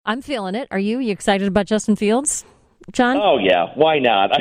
I'm feeling it. Are you? You excited about Justin Fields, John? Oh, yeah. Why not?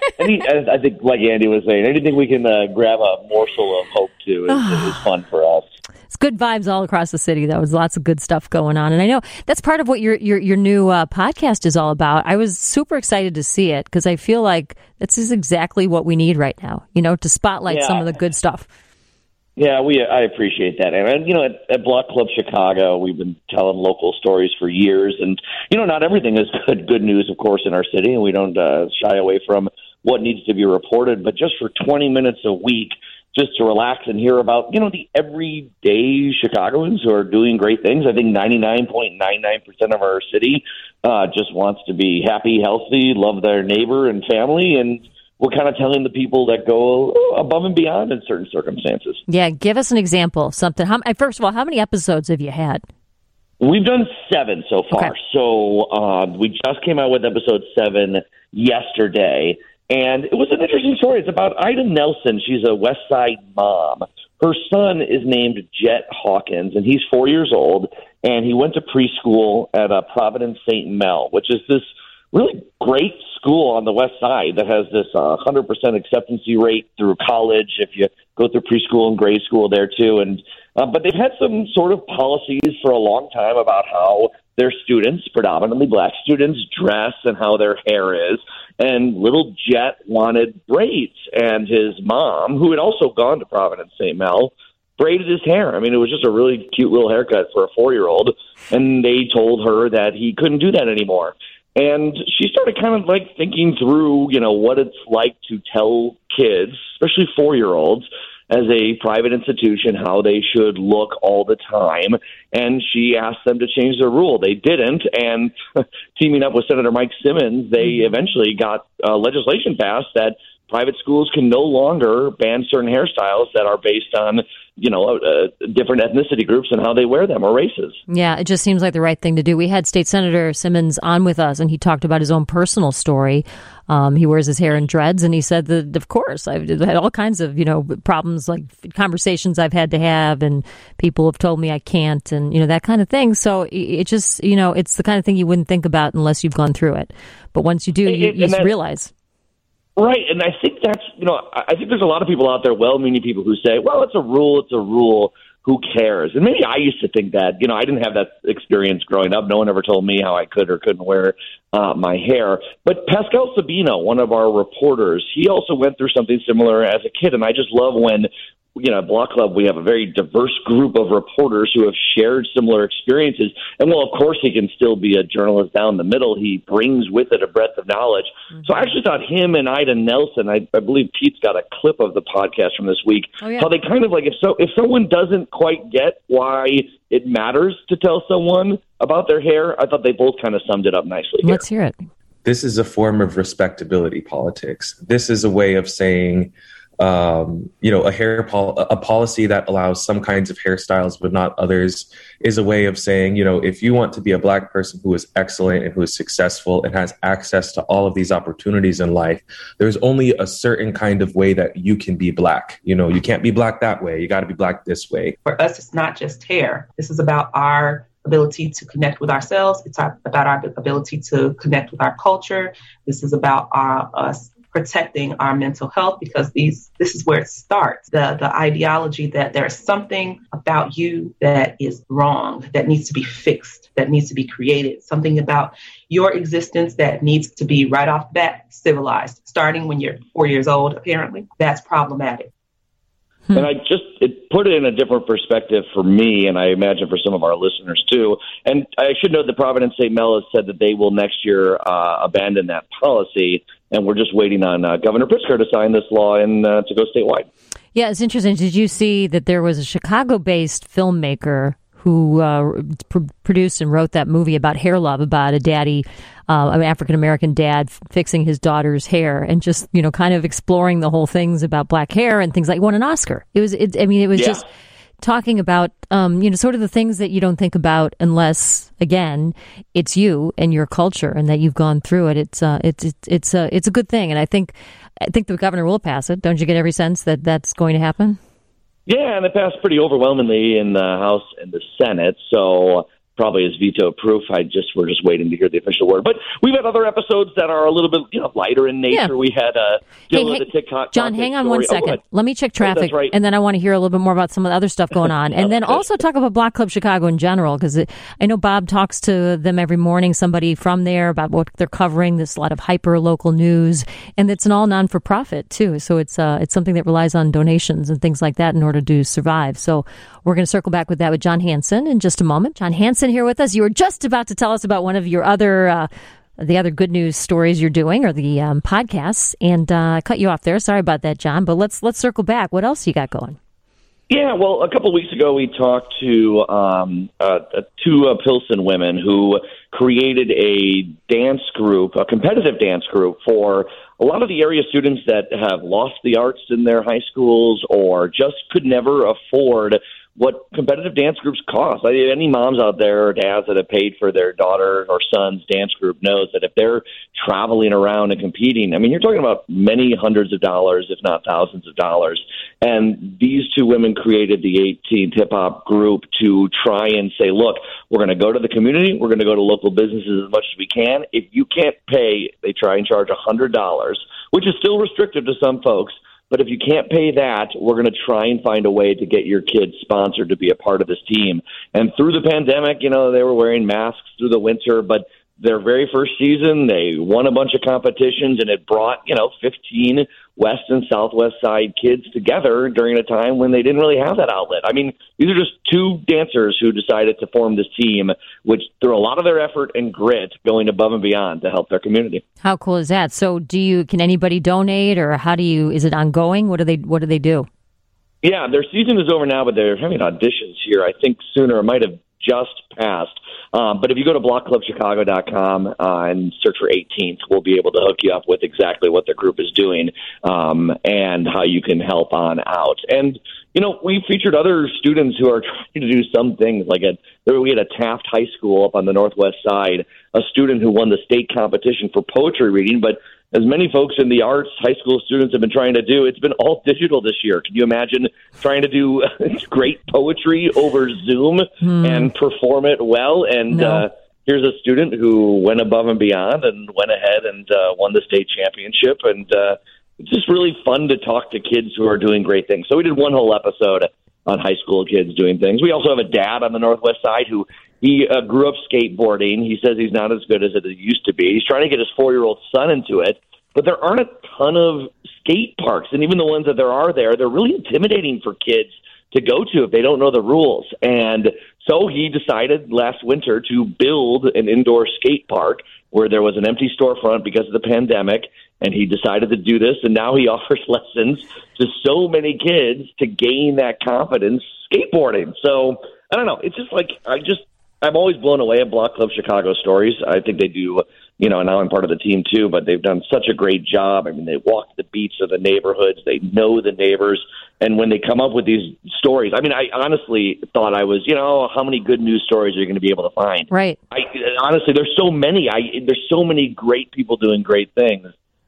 I think, like Andy was saying, anything we can grab a morsel of hope to is fun for us. It's good vibes all across the city, though. There's lots of good stuff going on. And I know that's part of what your new podcast is all about. I was super excited to see it because I feel like this is exactly what we need right now, to spotlight some of the good stuff. Yeah, I appreciate that. And, at Block Club Chicago, we've been telling local stories for years. And, not everything is good news, of course, in our city. And we don't shy away from what needs to be reported. But just for 20 minutes a week, just to relax and hear about, the everyday Chicagoans who are doing great things. I think 99.99% of our city just wants to be happy, healthy, love their neighbor and family. And we're kind of telling the people that go above and beyond in certain circumstances. Yeah, give us an example. Something. First of all, how many episodes have you had? We've done 7 so far. Okay. So we just came out with episode 7 yesterday. And it was an interesting story. It's about Ida Nelson. She's a West Side mom. Her son is named Jet Hawkins, and he's 4 years old. And he went to preschool at Providence St. Mel, which is this really great school on the West Side that has this 100% acceptancy rate through college if you go through preschool and grade school there too. And but they've had some sort of policies for a long time about how their students, predominantly black students, dress and how their hair is. And little Jet wanted braids, and his mom, who had also gone to Providence St. Mel, braided his hair. I mean, it was just a really cute little haircut for a 4-year-old, and they told her that he couldn't do that anymore. And she started kind of like thinking through, what it's like to tell kids, especially 4-year-olds, as a private institution, how they should look all the time. And she asked them to change their rule. They didn't. And teaming up with Senator Mike Simmons, they eventually got legislation passed that private schools can no longer ban certain hairstyles that are based on, different ethnicity groups and how they wear them or races. Yeah, it just seems like the right thing to do. We had State Senator Simmons on with us, and he talked about his own personal story. He wears his hair in dreads, and he said that, of course, I've had all kinds of, problems, like conversations I've had to have, and people have told me I can't, and, that kind of thing. So it just, it's the kind of thing you wouldn't think about unless you've gone through it. But once you do, you realize. Right, and I think that's, I think there's a lot of people out there, well-meaning people who say, well, it's a rule, who cares? And maybe I used to think that, I didn't have that experience growing up. No one ever told me how I could or couldn't wear my hair. But Pascal Sabino, one of our reporters, he also went through something similar as a kid, and I just love when, at Block Club, we have a very diverse group of reporters who have shared similar experiences. And while, of course, he can still be a journalist down the middle, he brings with it a breadth of knowledge. Mm-hmm. So I actually thought him and Ida Nelson, I believe Pete's got a clip of the podcast from this week, how they kind of like, if someone doesn't quite get why it matters to tell someone about their hair, I thought they both kind of summed it up nicely here. Let's hear it. This is a form of respectability politics. This is a way of saying, a policy that allows some kinds of hairstyles but not others is a way of saying, if you want to be a black person who is excellent and who is successful and has access to all of these opportunities in life, there's only a certain kind of way that you can be black. You can't be black that way. You got to be black this way. For us, it's not just hair. This is about our ability to connect with ourselves. It's about our ability to connect with our culture. This is about us protecting our mental health, because this is where it starts. The ideology that there's something about you that is wrong, that needs to be fixed, that needs to be created, something about your existence that needs to be right off the bat civilized, starting when you're 4 years old, apparently. That's problematic. And it put it in a different perspective for me, and I imagine for some of our listeners too. And I should note that Providence St. Mel has said that they will next year abandon that policy, and we're just waiting on Governor Pritzker to sign this law and to go statewide. Yeah, it's interesting. Did you see that there was a Chicago-based filmmaker who produced and wrote that movie about hair love, about a daddy, an African-American dad fixing his daughter's hair and just, kind of exploring the whole things about black hair and things like, won an Oscar. It was just talking about, sort of the things that you don't think about unless, again, it's you and your culture and that you've gone through it. It's a good thing. And I think the governor will pass it. Don't you get every sense that that's going to happen? Yeah, and it passed pretty overwhelmingly in the House and the Senate. So probably is veto proof. We're just waiting to hear the official word. But we've had other episodes that are a little bit lighter in nature. Yeah. We had Dylan, the TikTok. John, hang on 1 second. Let me check traffic, that's right. and then I want to hear a little bit more about some of the other stuff going on, and then also talk about Block Club Chicago in general, because I know Bob talks to them every morning, somebody from there, about what they're covering. There's a lot of hyper local news, and it's an all non for profit too. So it's something that relies on donations and things like that in order to survive. So we're going to circle back with that with John Hanson in just a moment. John Hanson here with us. You were just about to tell us about one of your other the other good news stories you're doing, or the podcasts, and I cut you off there. Sorry about that, John. But let's circle back. What else you got going? Yeah, well, a couple of weeks ago we talked to two Pilsen women who created a dance group, a competitive dance group for a lot of the area students that have lost the arts in their high schools or just could never afford what competitive dance groups cost. Any moms out there or dads that have paid for their daughter or son's dance group knows that if they're traveling around and competing, I mean, you're talking about many hundreds of dollars, if not thousands of dollars. And these two women created the 18th Hip Hop group to try and say, look, we're going to go to the community. We're going to go to local businesses as much as we can. If you can't pay, they try and charge $100, which is still restrictive to some folks. But if you can't pay that, we're going to try and find a way to get your kids sponsored to be a part of this team. And through the pandemic, they were wearing masks through the winter, but their very first season, they won a bunch of competitions, and it brought, 15 West and Southwest Side kids together during a time when they didn't really have that outlet. I mean, these are just two dancers who decided to form this team, which threw a lot of their effort and grit going above and beyond to help their community. How cool is that? So can anybody donate, or is it ongoing? What do they do? Yeah, their season is over now, but they're having auditions here. I think sooner. It might have just passed. But if you go to blockclubchicago.com and search for 18th, we'll be able to hook you up with exactly what the group is doing and how you can help on out. And, we featured other students who are trying to do some things. We had a Taft High School up on the northwest side, a student who won the state competition for poetry reading, but as many folks in the arts, high school students have been trying to do, it's been all digital this year. Can you imagine trying to do great poetry over Zoom and perform it well? And here's a student who went above and beyond and went ahead and won the state championship. And it's just really fun to talk to kids who are doing great things. So we did one whole episode on high school kids doing things. We also have a dad on the northwest side who he grew up skateboarding. He says he's not as good as it used to be. He's trying to get his 4-year-old son into it, but there aren't a ton of skate parks. And even the ones that there are they're really intimidating for kids to go to if they don't know the rules. And so he decided last winter to build an indoor skate park where there was an empty storefront because of the pandemic. And he decided to do this, and now he offers lessons to so many kids to gain that confidence skateboarding. So, I don't know. It's just I'm always blown away at Block Club Chicago stories. I think they do, now I'm part of the team too, but they've done such a great job. I mean, they walk the beats of the neighborhoods. They know the neighbors. And when they come up with these stories, I mean, I honestly thought I was, how many good news stories are you going to be able to find? Right. Honestly, there's so many. There's so many great people doing great things.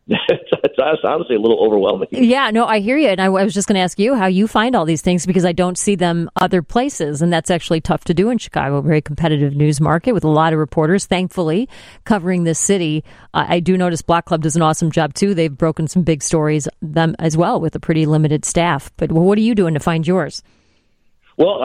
It's honestly a little overwhelming. Yeah, no, I hear you. And I was just going to ask you how you find all these things, because I don't see them other places. And that's actually tough to do in Chicago, a very competitive news market with a lot of reporters, thankfully, covering this city. I do notice Block Club does an awesome job, too. They've broken some big stories them as well with a pretty limited staff. But what are you doing to find yours? Well,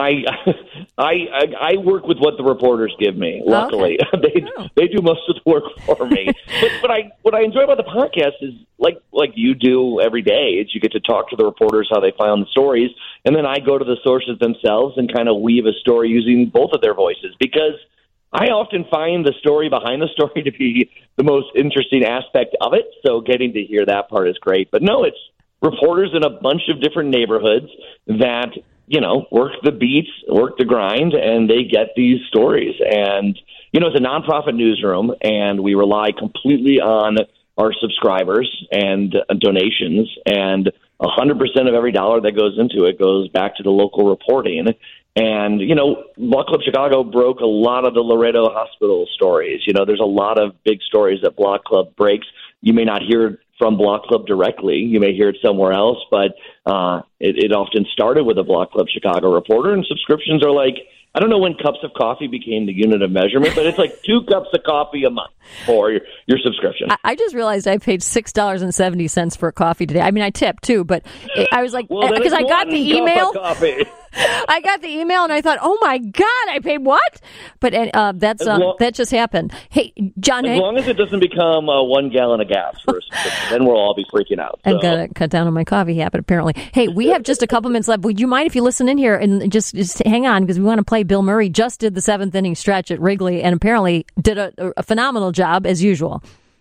I work with what the reporters give me. Luckily, okay. They do most of the work for me. but what I enjoy about the podcast is like you do every day. Is you get to talk to the reporters how they found the stories, and then I go to the sources themselves and kind of weave a story using both of their voices, because I often find the story behind the story to be the most interesting aspect of it. So getting to hear that part is great. But no, it's reporters in a bunch of different neighborhoods that work the beats, work the grind, and they get these stories. And, it's a nonprofit newsroom, and we rely completely on our subscribers and donations, and 100% of every dollar that goes into it goes back to the local reporting. And, Block Club Chicago broke a lot of the Loretto Hospital stories. There's a lot of big stories that Block Club breaks. You may not hear from Block Club directly. You may hear it somewhere else, but it often started with a Block Club Chicago reporter, and subscriptions are like I don't know when cups of coffee became the unit of measurement, but it's like 2 cups of coffee a month for your subscription. I just realized I paid $6.70 for a coffee today. I mean, I tipped too, but I was like, because I got the email. I got the email and I thought, oh my God, I paid what? But that just happened. Hey, John. As long as it doesn't become 1 gallon of gas first, then we'll all be freaking out. So. I've got to cut down on my coffee habit, apparently. Hey, we have just a couple minutes left. Would you mind if you listen in here and just hang on, because we want to play Bill Murray. Just did the 7th inning stretch at Wrigley and apparently did a phenomenal job as usual.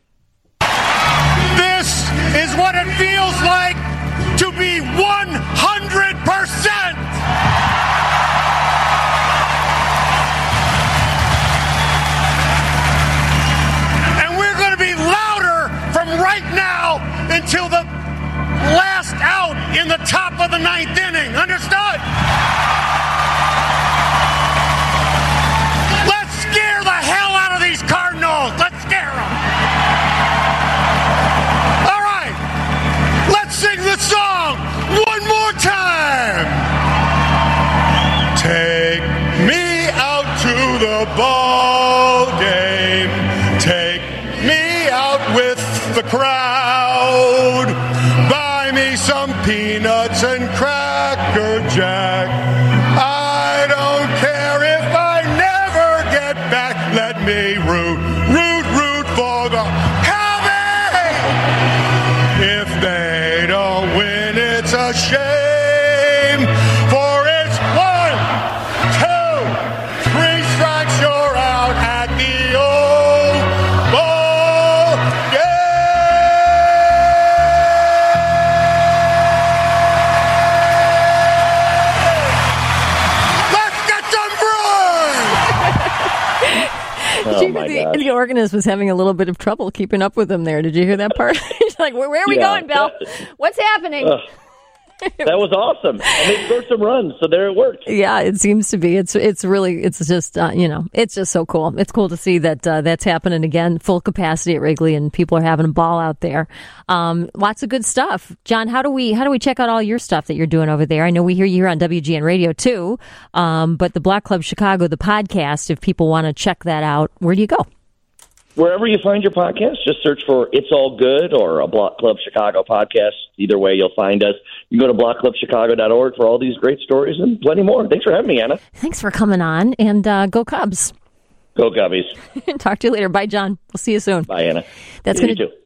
This is what it feels like to be 100%. And we're going to be louder from right now until the last out in the top of the 9th inning. Understood? Let's scare the hell out of these Cardinals. Let's scare them. All right. Let's sing the song one more time. Take me out to the ball game. Take me out with the crowd. Buy me some peanuts and Cracker Jack. I don't care if I never get back. Let me root for the Cowboys. If they don't win, it's a shame. For it's 1, 2, 3 strikes, you're out at the old ball game. Let's get some brewing. The organist was having a little bit of trouble keeping up with him there. Did you hear that part? He's like, where are we going, Bill? What's happening? That was awesome. And they scored some runs, so there it worked. Yeah, it seems to be. It's just it's just so cool. It's cool to see that that's happening again, full capacity at Wrigley, and people are having a ball out there. Lots of good stuff. John, how do we check out all your stuff that you're doing over there? I know we hear you here on WGN Radio too, but the Block Club Chicago, the podcast, if people want to check that out, where do you go? Wherever you find your podcast, just search for It's All Good or a Block Club Chicago podcast. Either way, you'll find us. You can go to blockclubchicago.org for all these great stories and plenty more. Thanks for having me, Anna. Thanks for coming on, and go Cubs. Go Cubbies. Talk to you later. Bye, John. We'll see you soon. Bye, Anna. That's you going to